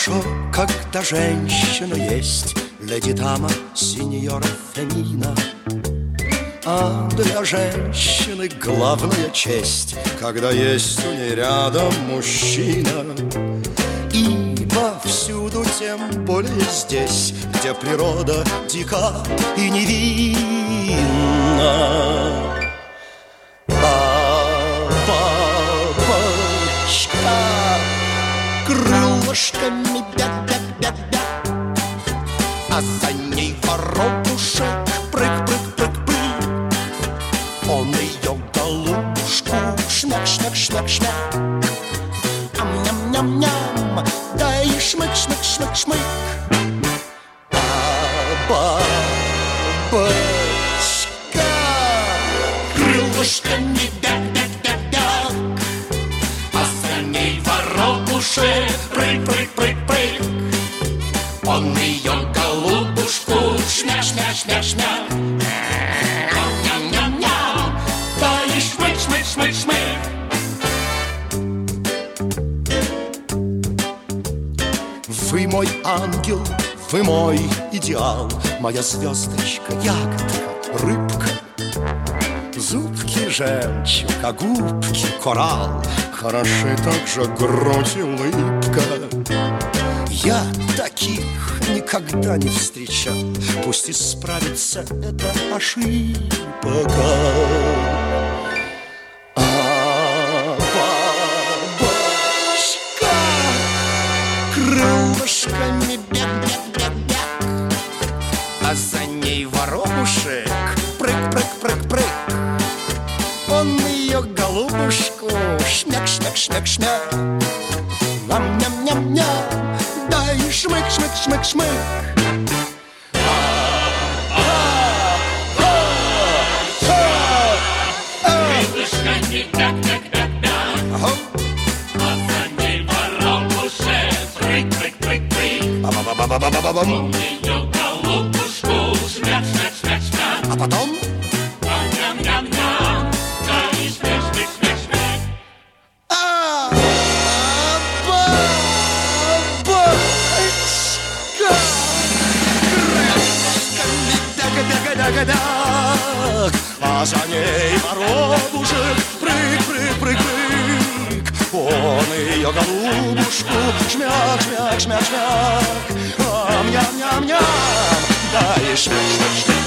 хорошо, когда женщина есть, леди дама, сеньора фемина. А для женщины главная честь, когда есть у ней рядом мужчина. Ибо всюду, тем более здесь, где природа дика и невинна. Бабочка крылышками бя-бя-бя-бя, а за ней воробушек прыг-прыг-прыг-прыг. Он ее голубушку шмяк-шмяк-шмяк-шмяк, ам-ням-ням-ням, да и шмык-шмык-шмык-шмык. Бабочка крылышками бяк-бяк-бяк-бяк, а за ней воробушек прыг-прыг-прыг-прыг. Он ее голубушку шмяк-шмяк-шмяк-шмяк, ням-ням-ням, да и шмык-шмык-шмык-шмык. Вы мой ангел, вы мой идеал, моя звездочка, ягодка, рыбка. Зубки жемчуг, а губки коралл, хороши также грудь и улыбка. Я таких никогда не встречал, пусть исправится эта ошибка. Бабочка крылышками бяк-бяк-бяк-бяк, а за ней воробушек прыг-прыг-прыг-прыг. Он ее голубушку шмяк-шмяк-шмяк-шмяк, ням-ням-ням-ням, да и шмык-шмык-шмык-шмык. Крылышками бяк-бяк-бяк-бяк, а за ней воробушек прыг-прыг-прыг-прыг. Он ее голубушку шмяк-шмяк-шмяк-шмяк, А потом ням-ням-ням, да и шмык-шмык-шмык-шмык. Бабочка крылышками бяк-бяк-бяк-бяк, а за ней воробушек прыг-прыг-прыг-прыг. Он ее голубушку шмяк-шмяк-шмяк-шмяк, ам-ням-ням-ням, да и шмяк-шмяк-шмяк.